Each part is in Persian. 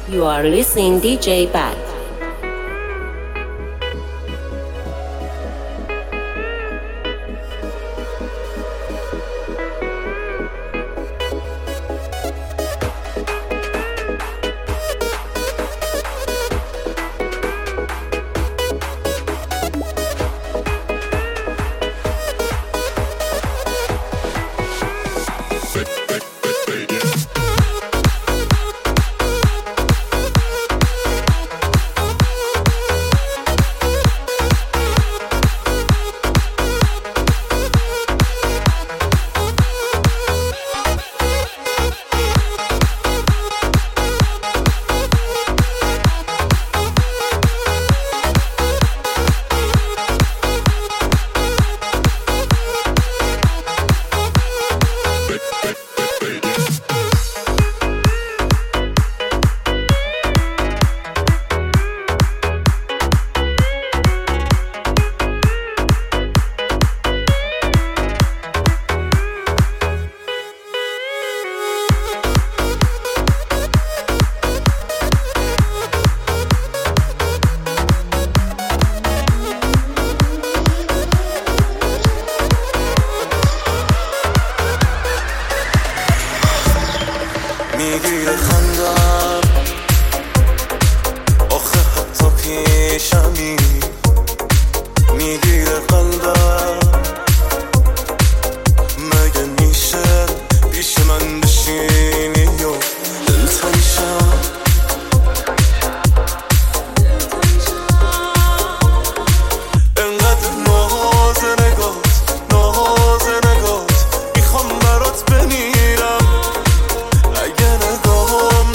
You are listening DJ Bad. میگیره خندم آخه حتی پیشمی میگیره قلبم مگه میشه پیش من بشینی و دلتنشم انقدر ناز نگات میخوام برات بمیرم اگه نگاهم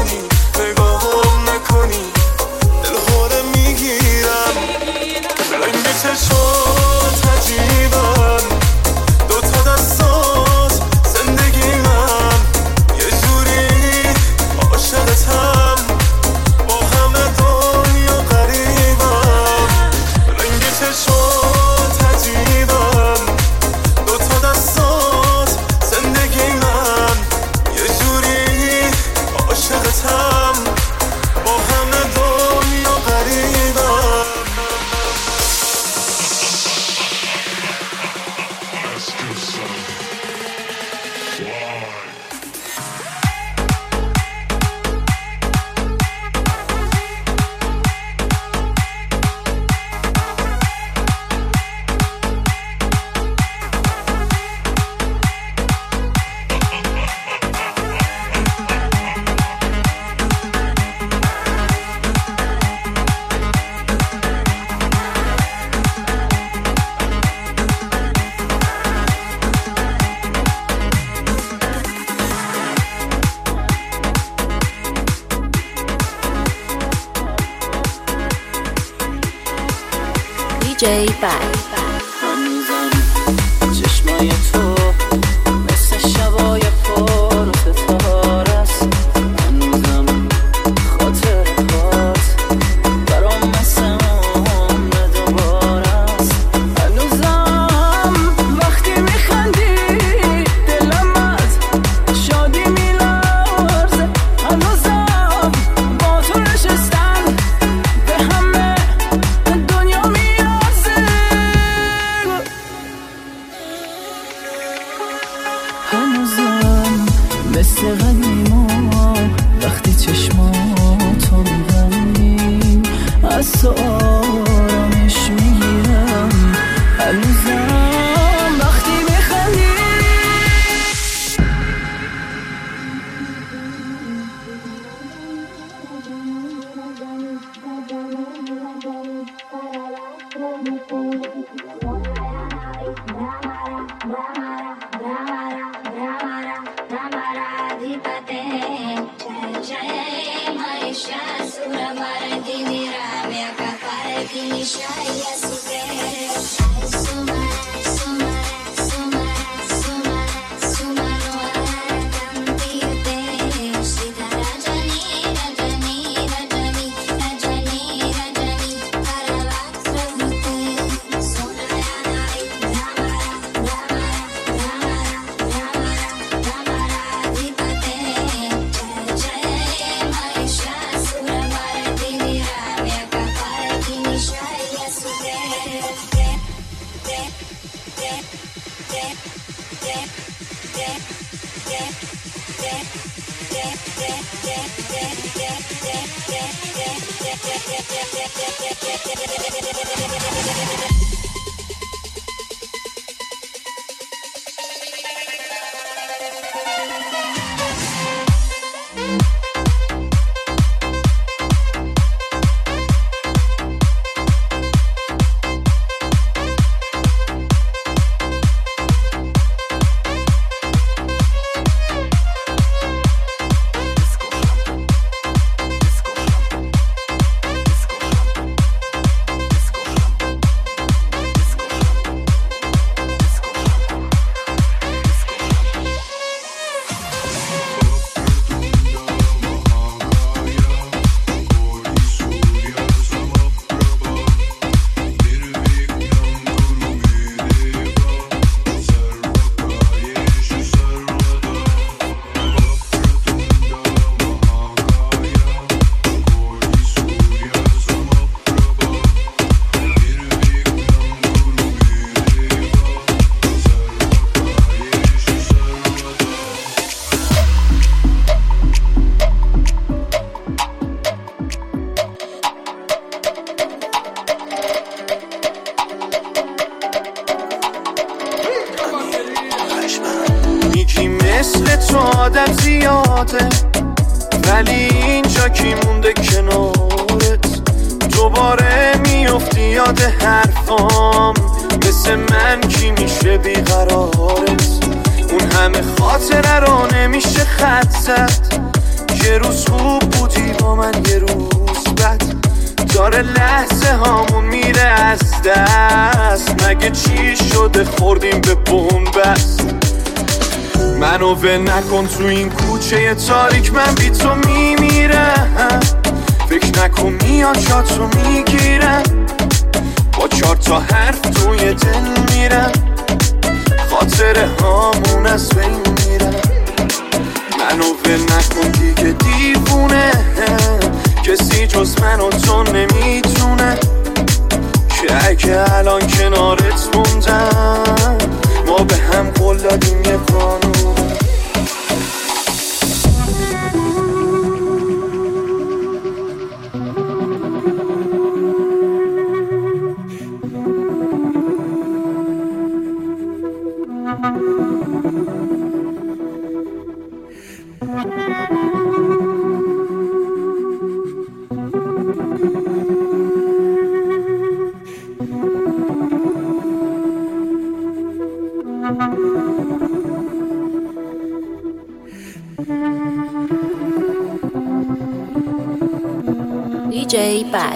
نکنی دلهوره میگیرم رنگ چشمات عجیبن دوتا دستات زندگی من یه جوری عاشقتم با همه دنیا قریبم رنگ چشمات عجیبن دوتا دستات زندگی من یه جوری عاشقتم با همه دنیا قریبم DJ Bad. هنوزم چشمای تو مثل شبای پر ستاره است هنوزم خاطرات برام مثل عمر دوباره است هنوزم وقتی میخندی دلم از شادی میلرزه هنوزم با تو نشستن به همه دنیا میارزه هنوزم مثل قدیما وقتی چشماتو میبندی از تو آرامش میگیرم هنوزم وقتی میخندی مثل تو آدم زیاده ولی اینجا کی مونده کنارت دوباره میفتی یاد حرفام مثل من کی میشه بیقرارت اون همه خاطره رو نمیشه خط زد یه روز خوب بودی با من یه روز بد داره لحظه هامون میره از دست مگه چی شده خوردیم به بنبست منو ول نکن تو این کوچه تاریک من بی تو میمیرم فکر نکن میان جاتو میگیرم با 4 تا حرف توی دل میرم خاطره هامون از بین میرم منو ول نکن دیگه دیوونه کسی جز من و تو نمیتونه که اگه الان کنارت موندم ما به هم قول دادیم یه قانون DJ Bad.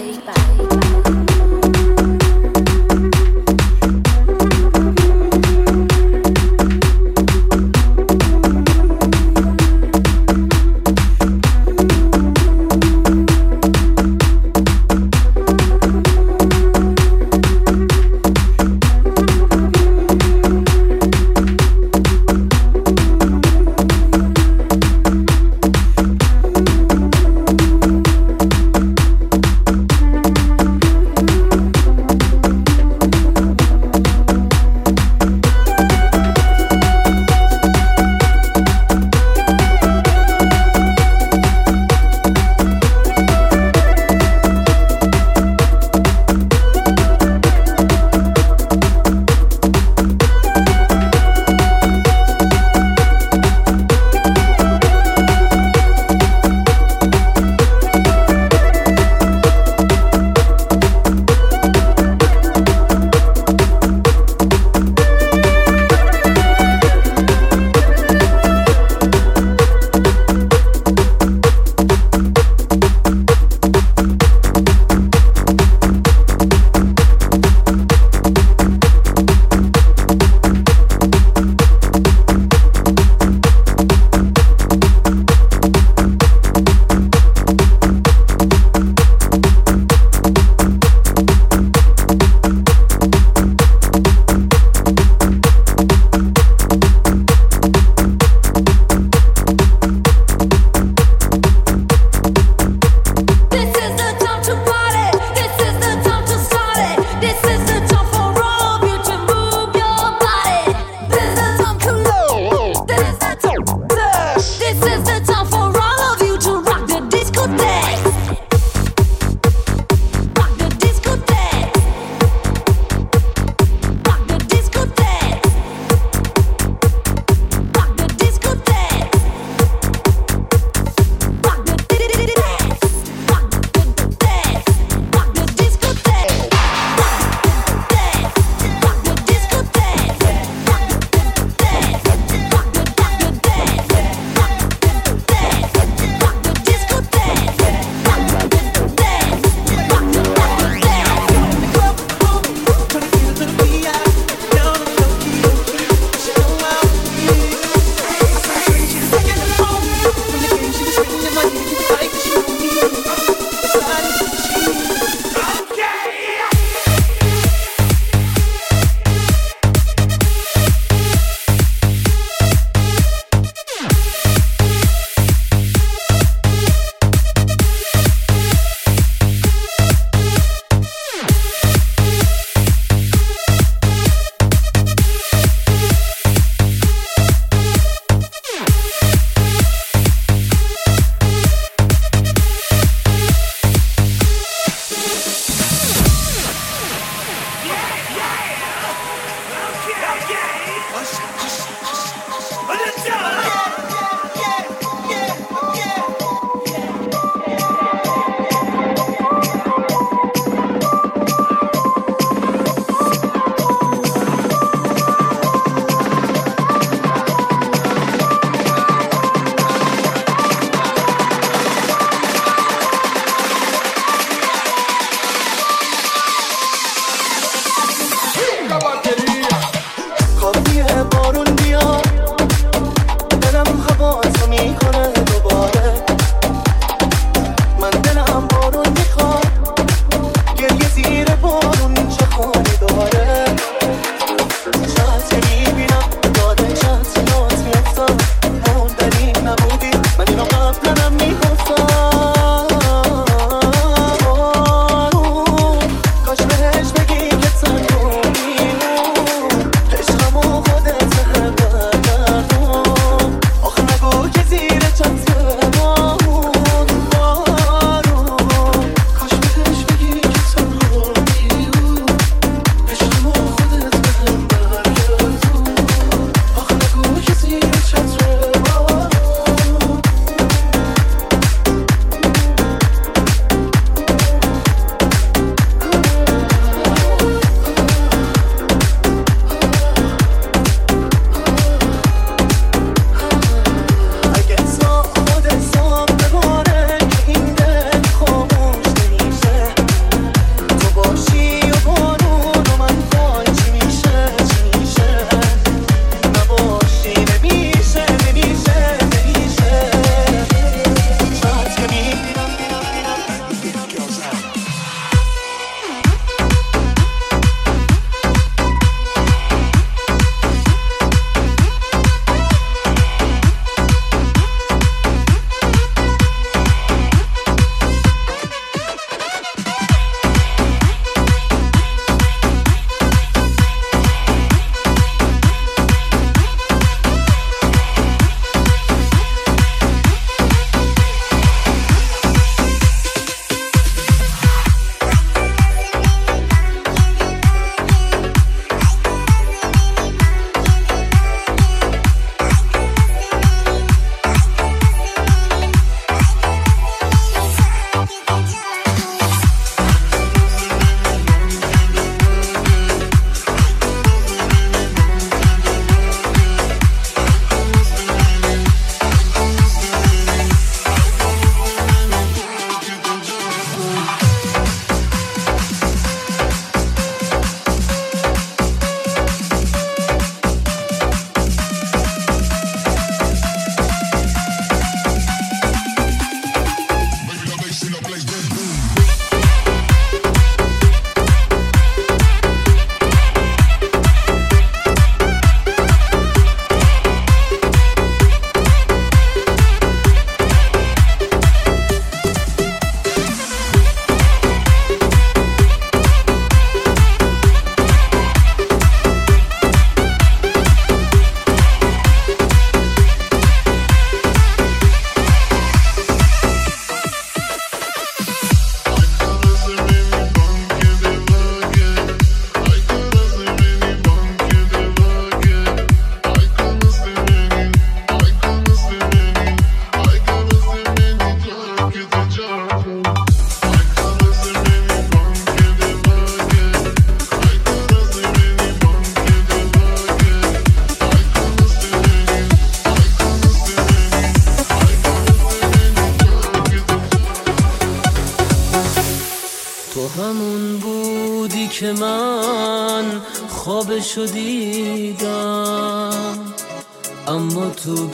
که من خوابشو دیدم، اما تو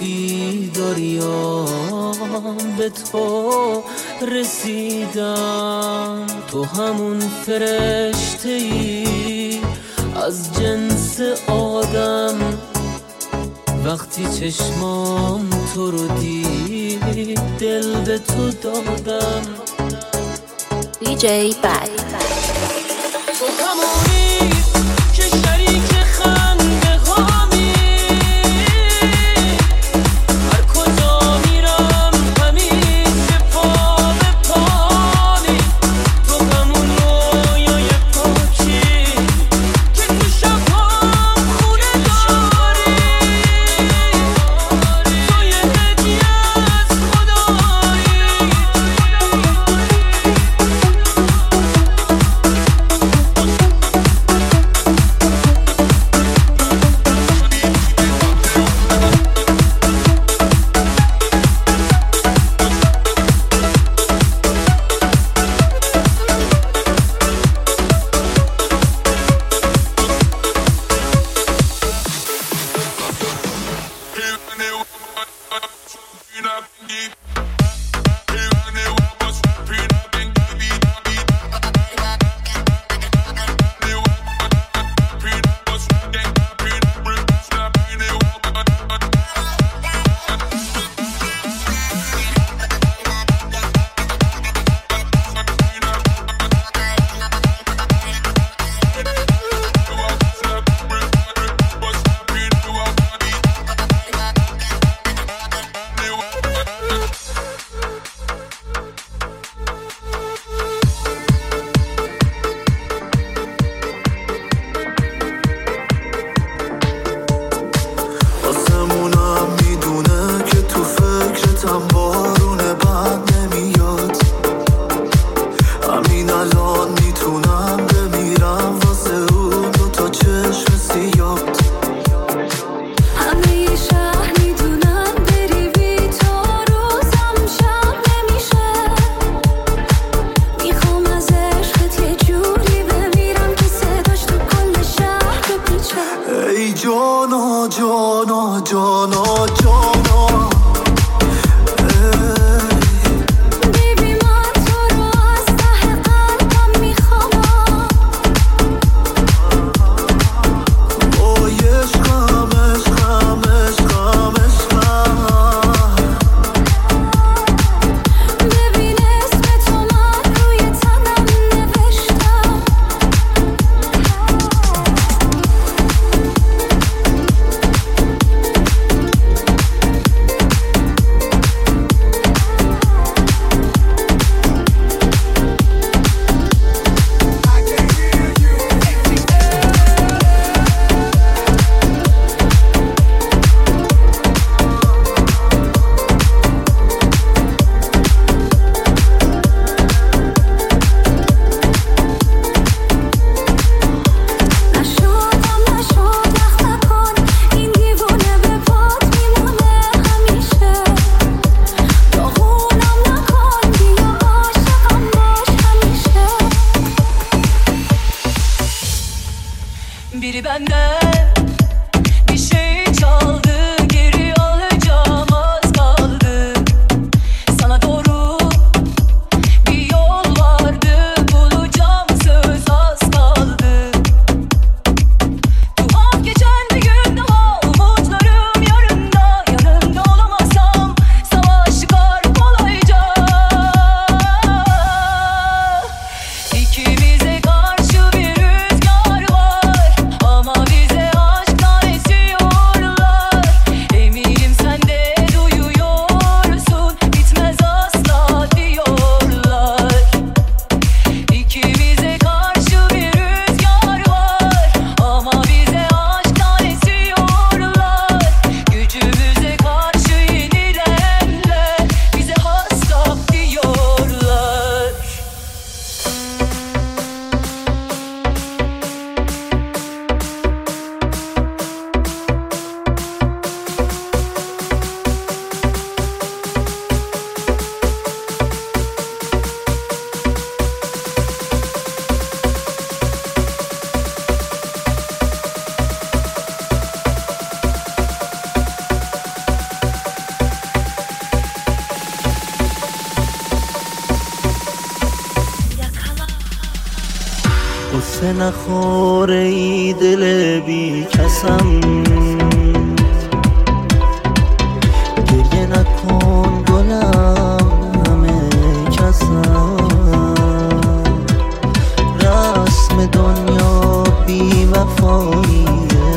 بیداریام به تو رسیدم. تو همون فرشته‌ای از جنس آدم، وقتی چشمام تو رو دید دل به تو دادم. DJ Bad. تو همونی که شریک خنده هامی، هر کجا میرم همیشه پا به پامی. تو همون رویای پاکی که تو شبام خونه داری، تو یه هدیه از خدایی. قصه نخوره ای دل بی کسم، گریه نکن گلم همه کسم، رسم دنیا بی وفاییه،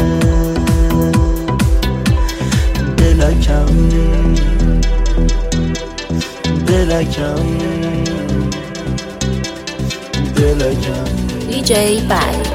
دلکم دلکم دلکم DJ Bike.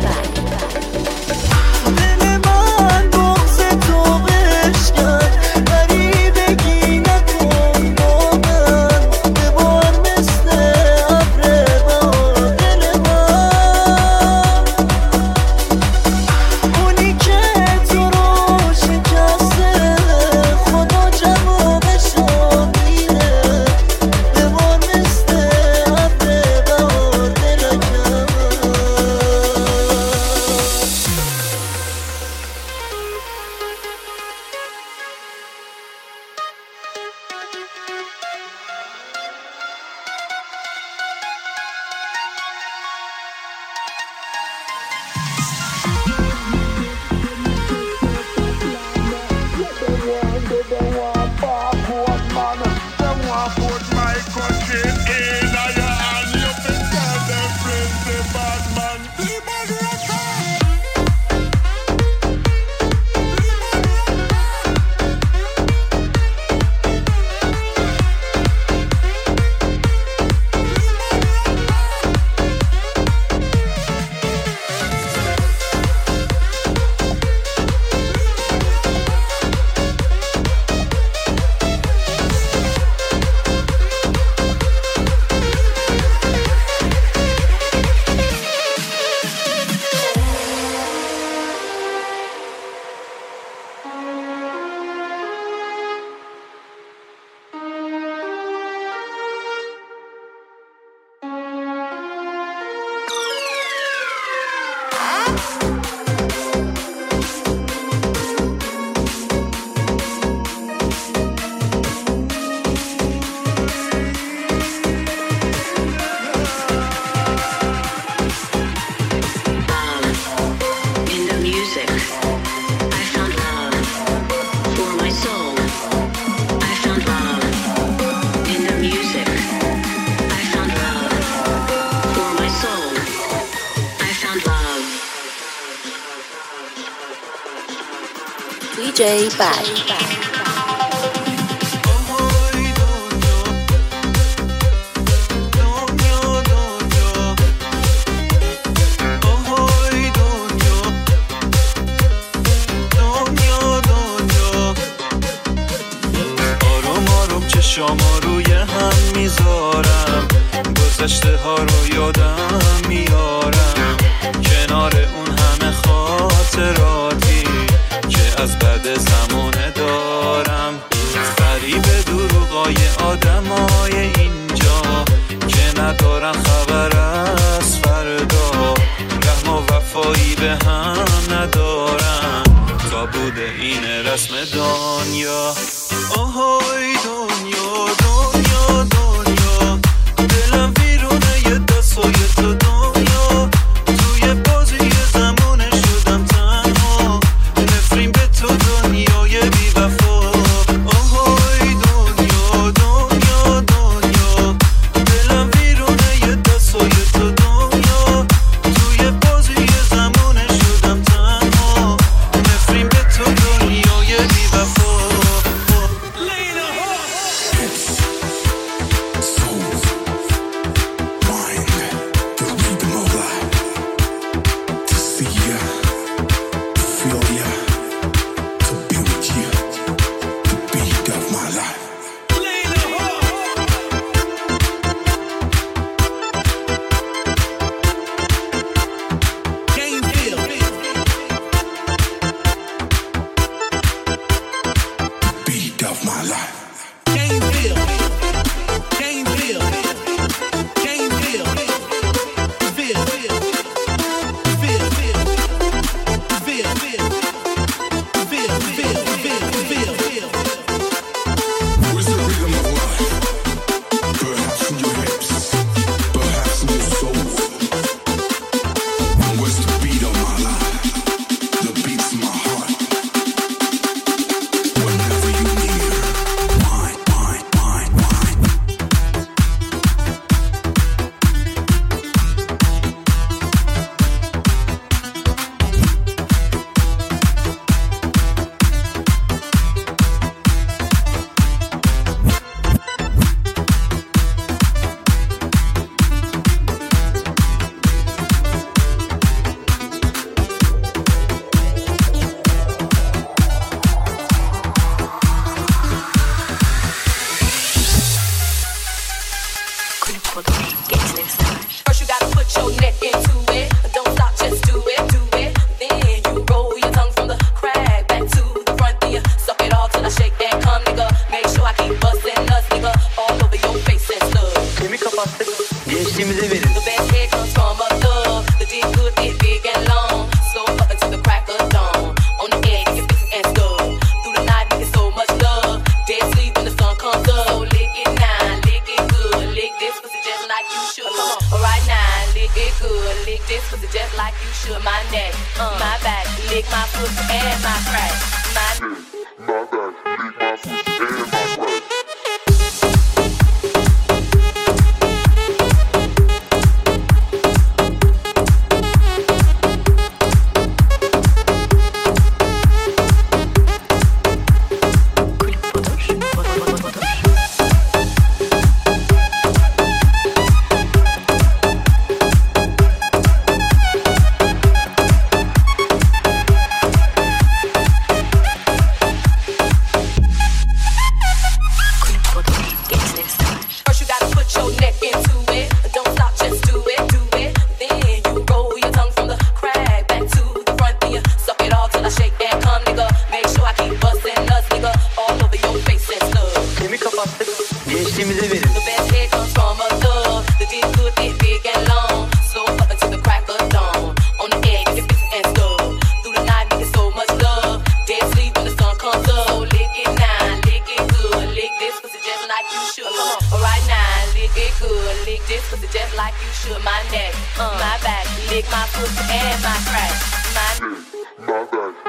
DJ Bike. چشما روی هم میذارم، گذشته ها رو یادم میارم، کنار اون همه خاطراتی که از بعد زمانه دارم، فریب دروغای آدمای اینجا که ندارن خبر از فردا، رحم و وفایی به هم ندارن، تا بوده این رسم دنیا. آهای دنیا دنیا دنیا، دلم ویرونه یه دستای تو دنیا، توی بازی زمونه شدم تنها، نفرین به تو دنیای بی وفا. آهای دنیا دنیا دنیا، دلم ویرونه یه دستای تو دنیا، توی بازی زمونه شدم تنها، نفرین به تو دنیای بی وفا. Lena First you gotta put your neck into it. Don't stop, just do it, do it. Then you roll your tongue from the crack back to the front. Then you suck it all till I shake that cum, nigga. Make sure I keep busting nuts, nigga, all over your face and stuff. Kimi kapattık, gençliğimize verin. The best head comes from a thug. The dick good, get big and long. Slow up until the crack of dawn. On the edge, you fixin' and stuff. Through the night, nigga, so much love. Dead sleep when the sun comes up. So lick it now, lick it good. Lick this pussy just like you should. Right now, lick it good. Lick this pussy just like you should. My neck, my back, lick my pussy and my crack. My back, lick my pussy and my crack. Gençliğimize verin. The best head comes from a thug. The dick good, get big and long. Slow up until the crack of dawn. On the edge, you fixin' and stuff. Through the night, nigga, so much love. Dead sleep when the sun comes up. So lick it now, lick it good. Lick this pussy just like you should. Right now, lick it good. Lick this pussy just like you should. My neck, my back, lick my pussy and my crack. My back.